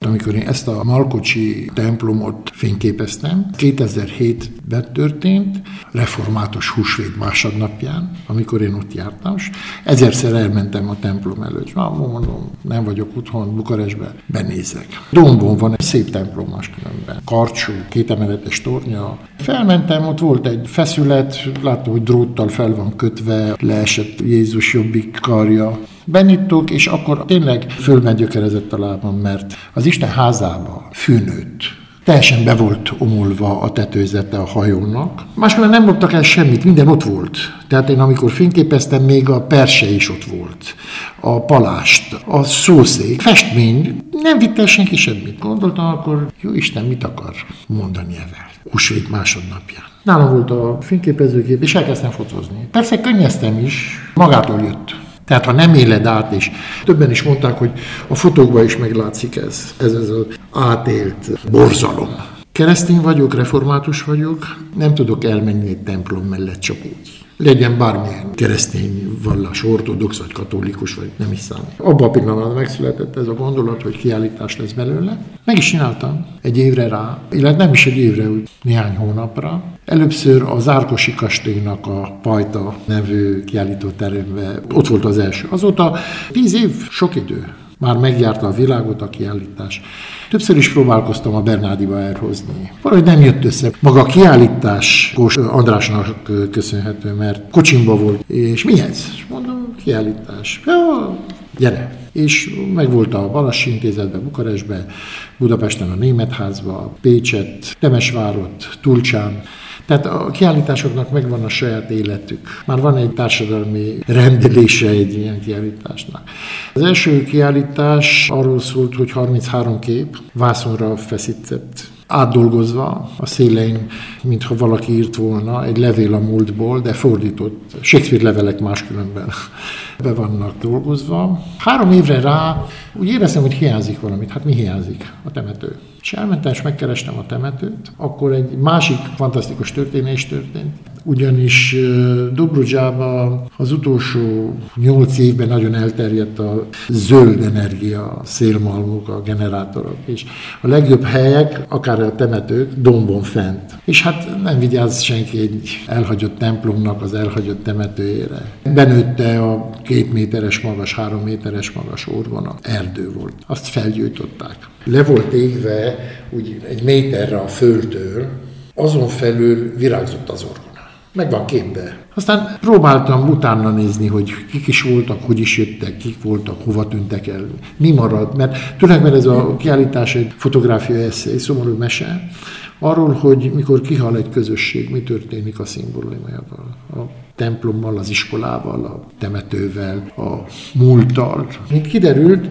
amikor én ezt a Malkocsi templomot fényképeztem. 2007-ben történt, református húsvét másodnapján, amikor én ott jártam, és ezerszer elmentem a templom előtt. Mondom, nem vagyok otthon, Bukarestben, benézek. Dombon van egy szép templom máskülönben. Karcsú, 2 emeletes tornya. Felmentem, ott volt egy feszület, láttam, hogy dróttal fel van kötve, leesett Jézus jobbik karja. Benittuk, és akkor tényleg fölmegyökerezett a lábam, mert az Isten házába fűnőtt. Teljesen be volt omulva a tetőzete a hajónak. Máskülönben nem loptak el semmit, minden ott volt. Tehát én amikor fényképeztem, még a perse is ott volt. A palást, a szószék, festmény, nem vitt el senki semmit. Gondoltam akkor, jó Isten, mit akar mondani ezzel? Húsvét másodnapján. Nálam volt a fényképezőgép, és elkezdtem fotózni. Persze könnyeztem is, magától jött. Tehát ha nem éled át, és többen is mondták, hogy a fotókban is meglátszik ez az átélt borzalom. Keresztény vagyok, református vagyok, nem tudok elmenni egy templom mellett csak úgy. Legyen bármilyen keresztény vallás, ortodox vagy katolikus, vagy nem is számít. Abban a pillanatban megszületett ez a gondolat, hogy kiállítás lesz belőle. Meg is csináltam egy évre rá, illetve nem is egy évre, úgy néhány hónapra. Először az Árkosi kastélynak a Pajta nevű kiállítóteremben ott volt az első. Azóta 10 év, sok idő. Már megjárta a világot a kiállítás. Többször is próbálkoztam a Bernádiba elhozni. Valahogy nem jött össze. Maga a kiállítás Kós Andrásnak köszönhető, mert kocsimba volt. És mi ez? Mondom, kiállítás. Jó, gyere. És megvolt a Balassi Intézetben, Bukarestben, Budapesten a Németházban, Pécset, Temesvárott, Tulcsán. Tehát a kiállításoknak megvan a saját életük. Már van egy társadalmi rendelése egy ilyen kiállításnak. Az első kiállítás arról szólt, hogy 33 kép vászonra feszített, átdolgozva a szélein, mintha valaki írt volna, egy levél a múltból, de fordított. Shakespeare levelek máskülönben be vannak dolgozva. 3 évre rá úgy éreztem, hogy hiányzik valamit. Hát mi hiányzik? A temető. És elmentem, és megkerestem a temetőt. Akkor egy másik fantasztikus történés történt. Ugyanis Dobrudzsában az utolsó 8 évben nagyon elterjedt a zöld energia, a szélmalmok, a generátorok, és a legjobb helyek, akár a temetők, dombon fent. És hát nem vigyáz senki egy elhagyott templomnak az elhagyott temetőjére. Benőtte a 2 méteres magas, 3 méteres magas orvona, erdő volt. Azt felgyújtották. Le volt égve úgy 1 méterre a földtől, azon felül virágzott az orvona. Meg van képbe. Aztán próbáltam utána nézni, hogy kik is voltak, hogy is jöttek, kik voltak, hova tűntek el, mi marad. Mert tulajdonképpen ez a kiállítás egy fotográfia eszé, szomorú mese, arról, hogy mikor kihal egy közösség, mi történik a szimbólumával, a templommal, az iskolával, a temetővel, a múlttal. Mint kiderült,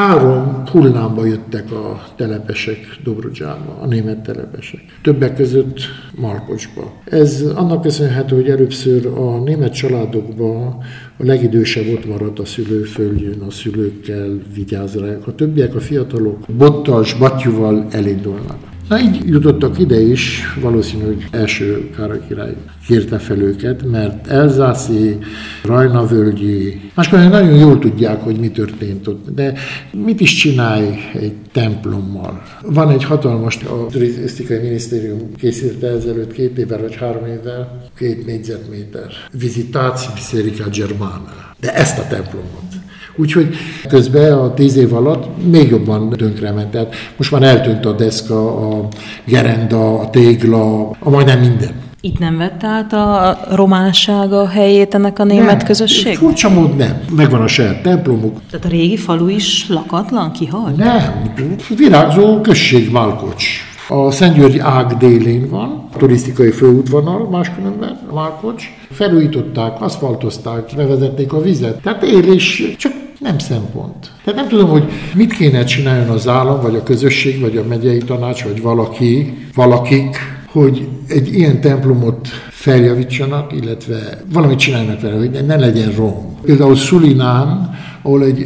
3 hullámba jöttek a telepesek Dobrudzsába, a német telepesek. Többek között Malkocsba. Ez annak köszönhető, hogy először a német családokban a legidősebb ott maradt a szülőföldjén, a szülőkkel vigyáz rá. A többiek, a fiatalok bottal s battyúval elindulnak. Na így jutottak ide is, valószínű, hogy első Károly király kérte fel őket, mert elzászi, rajnavölgyi, máskor nagyon jól tudják, hogy mi történt ott, de mit is csinálj egy templommal? Van egy hatalmas, a turisztikai minisztérium készítette ezelőtt 2 évvel vagy 3 évvel, 2 négyzetméter. Visitáció Biserica Germana. De ezt a templomot. Úgyhogy közben a 10 év alatt még jobban tönkrement. Tehát most már eltűnt a deszka, a gerenda, a tégla, a majdnem minden. Itt nem vett át a románság a helyét ennek a német közösség? Furcsa mód nem. Megvan a saját templomuk. Tehát a régi falu is lakatlan, kihalt? Nem. Virágzó község Malkocs. A Szentgyörgyi ág délén van, a turisztikai főútvonal máskülönben, a Malkocs. Felújították, aszfaltozták, bevezették a vizet. Tehát élés csak nem szempont. Tehát nem tudom, hogy mit kéne csináljon az állam, vagy a közösség, vagy a megyei tanács, vagy valakik, hogy egy ilyen templomot feljavítsanak, illetve valamit csináljanak vele, hogy ne legyen rom. Például Szulinán, ahol egy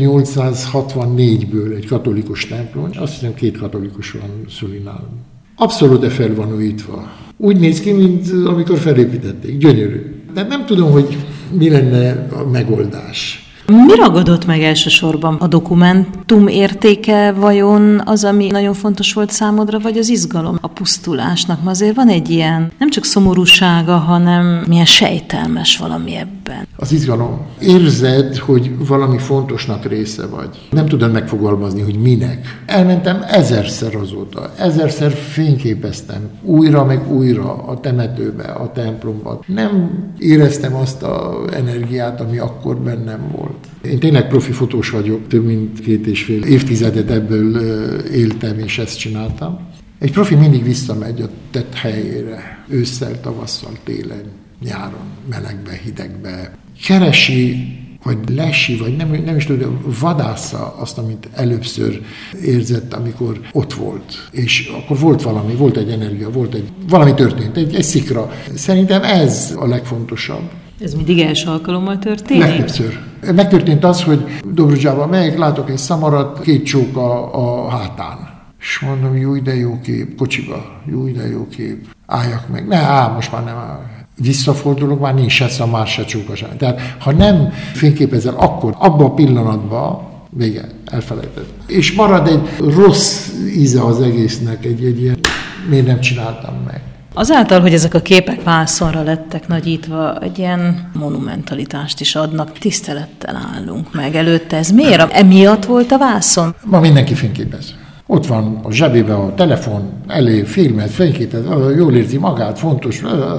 1864-ből egy katolikus templom, azt hiszem 2 katolikus van Szulinán. Abszolút fel van újítva. Úgy néz ki, mint amikor felépítették. Gyönyörű. De nem tudom, hogy mi lenne a megoldás. Mi ragadott meg elsősorban? A dokumentum értéke vajon az, ami nagyon fontos volt számodra, vagy az izgalom a pusztulásnak? Ma azért van egy ilyen, nem csak szomorúsága, hanem milyen sejtelmes valami ebben. Az izgalom. Érzed, hogy valami fontosnak része vagy. Nem tudod megfogalmazni, hogy minek. Elmentem 1000-szer azóta. 1000-szer fényképeztem. Újra meg újra a temetőbe, a templomba. Nem éreztem azt az energiát, ami akkor bennem volt. Én tényleg profi fotós vagyok, több mint 2,5 évtizedet ebből éltem, és ezt csináltam. Egy profi mindig visszamegy a tett helyére, ősszel, tavasszal, télen, nyáron, melegbe, hidegbe. Keresi, vagy lesi, vagy nem is tudom, vadásza azt, amit először érzett, amikor ott volt. És akkor volt egy energia, valami történt, egy szikra. Szerintem ez a legfontosabb. Ez mindig első alkalommal történik? Legtöbbször. Megtörtént az, hogy Dobrudzsába megyek, látok egy szamarat, 2 csók a hátán. És mondom, jó, de jó kép, kocsiba, jó, de jó kép, álljak meg. Most már nem áll. Visszafordulok, már nincs se szamár, se csóka sem. Tehát ha nem fényképezel akkor, abban a pillanatban, vége, elfelejted. És marad egy rossz íze az egésznek, egy ilyen, miért nem csináltam meg. Azáltal, hogy ezek a képek vászonra lettek nagyítva, egy ilyen monumentalitást is adnak, tisztelettel állunk meg előtte. Ez miért? Emiatt volt a vászon? Ma mindenki fényképez. Ott van a zsebébe a telefon, elé filmet, fényképez, jól érzi magát, fontos,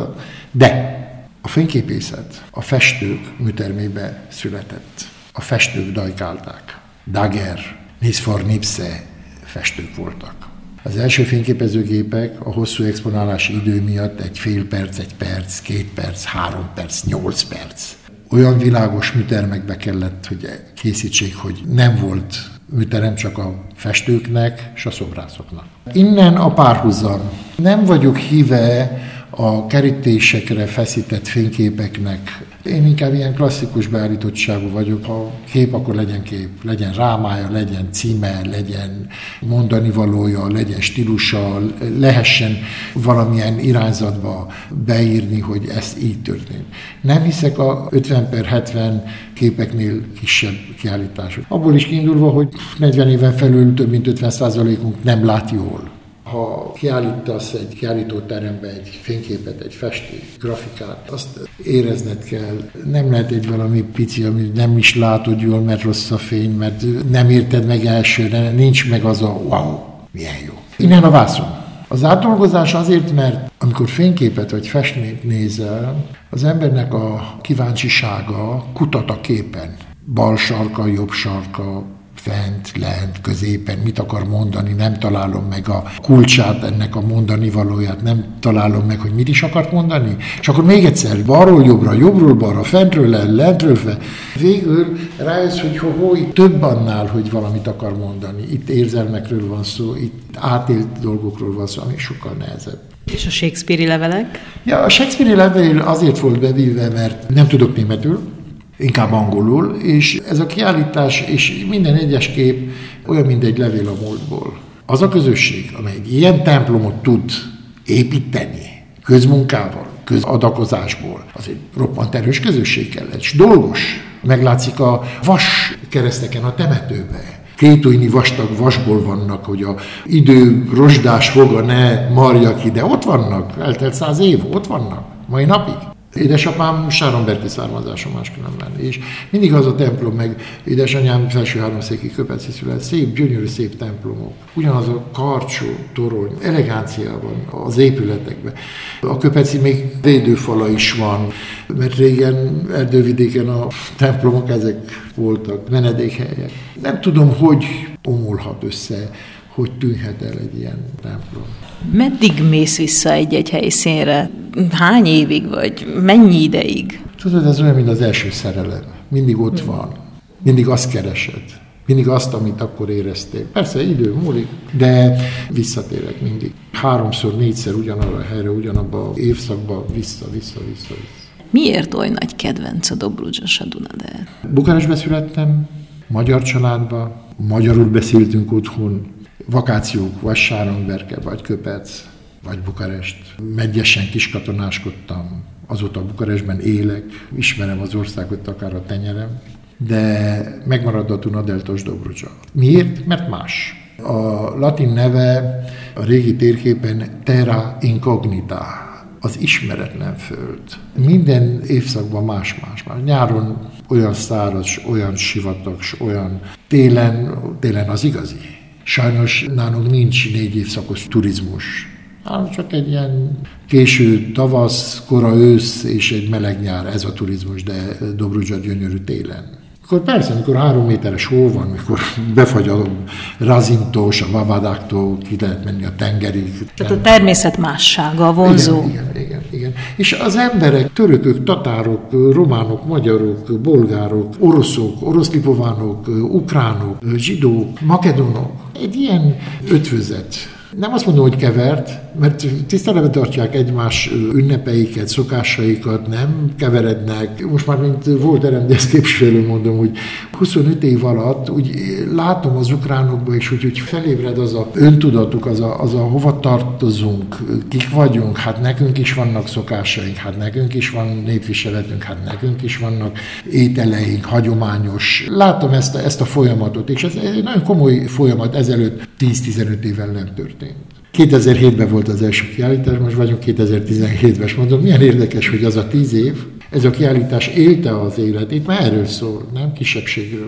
de a fényképészet a festők műtermébe született. A festők dajkálták. Daguerre, Nice Nipse festők voltak. Az első fényképezőgépek a hosszú exponálási idő miatt 1,5 perc, 1 perc, 2 perc, 3 perc, 8 perc. Olyan világos műtermekbe kellett, hogy készítsék, hogy nem volt műterem csak a festőknek és a szobrászoknak. Innen a párhuzam. Nem vagyok híve a kerítésekre feszített fényképeknek. Én inkább ilyen klasszikus beállítottságú vagyok. Ha kép, akkor legyen kép. Legyen rámája, legyen címe, legyen mondani valója, legyen stílusa, lehessen valamilyen irányzatba beírni, hogy ez így történt. Nem hiszek a 50x70 képeknél kisebb kiállítások. Abból is kiindulva, hogy 40 éven felül több mint 50%-unk nem lát jól. Ha kiállítasz egy kiállítóterembe egy fényképet, egy festést, grafikát, azt érezned kell. Nem lehet egy valami pici, ami nem is látod jól, mert rossz a fény, mert nem érted meg elsőre, nincs meg az a wow, milyen jó. Innen a vászon. Az átdolgozás azért, mert amikor fényképet vagy festményt nézel, az embernek a kíváncsisága kutat a képen. Bal sarka, jobb sarka, fent, lent, középen, mit akar mondani, nem találom meg a kulcsát ennek a mondani valóját, nem találom meg, hogy mit is akart mondani, és akkor még egyszer, balról jobbra, jobbról balra, fentről le, lentről fel. Végül rájössz, hogy itt több annál, hogy valamit akar mondani. Itt érzelmekről van szó, itt átélt dolgokról van szó, ami sokkal nehezebb. És a Shakespeare-i levelek? Ja, a Shakespeare-i levél azért volt bevíve, mert nem tudok németül, inkább angolul, és ez a kiállítás és minden egyes kép olyan, mint egy levél a múltból. Az a közösség, amely egy ilyen templomot tud építeni közmunkával, közadakozásból, az egy roppant erős közösség kellett, és dolgos. Meglátszik a vas kereszteken a temetőbe. 2 ujjnyi vastag vasból vannak, hogy a idő rozsdás foga ne marja ki, de ott vannak, eltelt 100 év, ott vannak, mai napig. Édesapám sáronberki származású máskülönben, és mindig az a templom, meg édesanyám felső háromszéki Köpeci szület, szép, gyönyörű, szép templomok. Ugyanaz a karcsú torony, elegáncia van az épületekben. A Köpeci még védőfala is van, mert régen erdővidéken a templomok ezek voltak, menedékhelyek. Nem tudom, hogy omulhat össze, hogy tűnhet el egy ilyen templom. Meddig mész vissza egy-egy helyszínre? Hány évig, vagy mennyi ideig? Tudod, ez olyan, mint az első szerelem. Mindig ott van. Mindig azt keresed. Mindig azt, amit akkor éreztél. Persze idő múlik, de visszatérek mindig. 3-szor, 4-szer ugyanarra a helyre, ugyanabba az évszakba, vissza. Miért oly nagy kedvenc a Dobrudzsa Dunader? Bukarestben születtem, magyar családban, magyarul beszéltünk otthon, vakációk, vagy Sáronberke, vagy Köpec, vagy Bukarest. Medgyesen kiskatonáskodtam, azóta Bukarestben élek, ismerem az országot, akár a tenyerem. de megmarad a Duna-deltas Dobrudzsa. Miért? Mert más. A latin neve a régi térképen terra incognita, az ismeretlen föld. Minden évszakban más-más. Nyáron olyan száraz, olyan sivatagos, olyan télen az igazi. Sajnos nálunk nincs 4 évszakos turizmus. Csak egy ilyen késő tavasz, kora ősz és egy meleg nyár, ez a turizmus, de Dobrudzsa gyönyörű télen. Akkor persze, amikor 3 méteres hó van, mikor befagy a Razimtól, a Vabadáktól, ki lehet menni a tengerig. Tehát a természet mássága, a vonzó. Igen. És az emberek, törökök, tatárok, románok, magyarok, bolgárok, oroszok, oroszlipovánok, ukránok, zsidók, makedonok, egy ilyen ötvözet. Nem azt mondom, hogy kevert, mert tiszteletben tartják egymás ünnepeiket, szokásaikat, nem keverednek. Most már, mint volt RMDSZ képviselő, mondom, hogy 25 év alatt úgy látom az ukránokban is, hogy felébred az a öntudatuk, az a hova tartozunk, kik vagyunk, hát nekünk is vannak szokásaink, hát nekünk is van népviseletünk, hát nekünk is vannak ételeink, hagyományos. Látom ezt a folyamatot, és ez egy nagyon komoly folyamat, ezelőtt 10-15 évvel nem történt. 2007-ben volt az első kiállítás, most vagyunk 2017-ben, és mondom, milyen érdekes, hogy az a 10 év, ez a kiállítás élte az életét, mert erről szól, nem kisebbségről,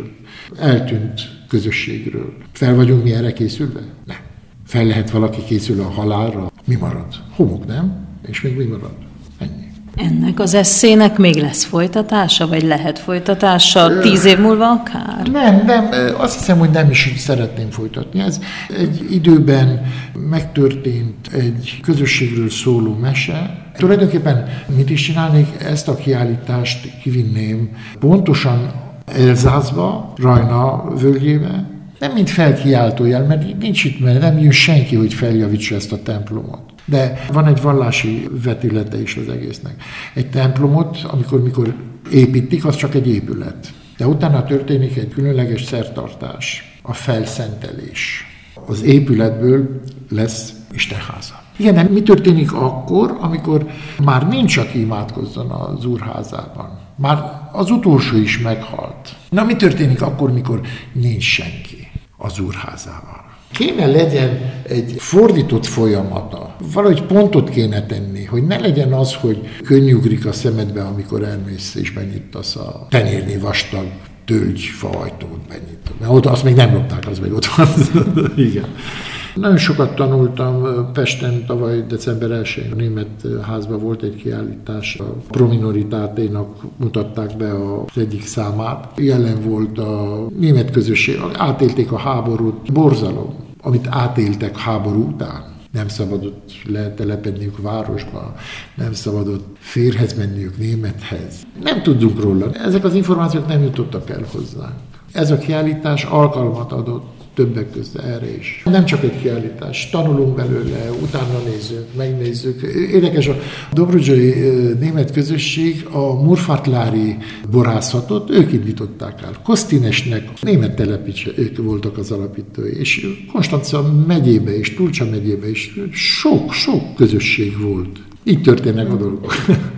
eltűnt közösségről. Fel vagyunk mi erre készülve? Nem. Fel lehet valaki készülni a halálra? Mi marad? Homok, nem? És még mi marad? Ennyi. Ennek az esszének még lesz folytatása, vagy lehet folytatása 10 év múlva akár? Nem, azt hiszem, hogy nem is szeretném folytatni. Ez egy időben megtörtént egy közösségről szóló mese. Tulajdonképpen mit is csinálnék? Ezt a kiállítást kivinném pontosan Elzászba, Rajna völgyébe, nem mint felkiáltójel, mert nincs itt, mert nem jön senki, hogy feljavítsa ezt a templomot. De van egy vallási vetülete is az egésznek. Egy templomot, amikor építik, az csak egy épület. De utána történik egy különleges szertartás, a felszentelés. Az épületből lesz Istenháza. Igen, mi történik akkor, amikor már nincs, aki imádkozzon az úrházában? Már az utolsó is meghalt. Na, mi történik akkor, mikor nincs senki az úrházában? Kéne legyen egy fordított folyamata, valahogy pontot kéne tenni, hogy ne legyen az, hogy könnyugrik a szemedbe, amikor elmész és benyitasz a tenyérnyi vastag tölgyfaajtót benyitod. Mert ott azt még nem lopták, az még ott van. Igen. Nagyon sokat tanultam Pesten, tavaly december 1-én a német házban volt egy kiállítás, a Prominoritáténak mutatták be az egyik számát. Jelen volt a német közösség, átélték a háborút, borzalom, amit átéltek háború után. Nem szabadott letelepedniük városba, nem szabadott férhez menniük némethez. Nem tudunk róla, ezek az információk nem jutottak el hozzánk. Ez a kiállítás alkalmat adott többek között erre is. Nem csak egy kiállítás, tanulunk belőle, utána nézzük, megnézzük. Érdekes, a dobrudzsai német közösség a Murfatlári borászatot, ők indították el. Kosztinesnek német telepítse, ők voltak az alapítói, és Konstanca megyébe és Tulcsa megyébe is sok közösség volt. Így történnek a dolgok.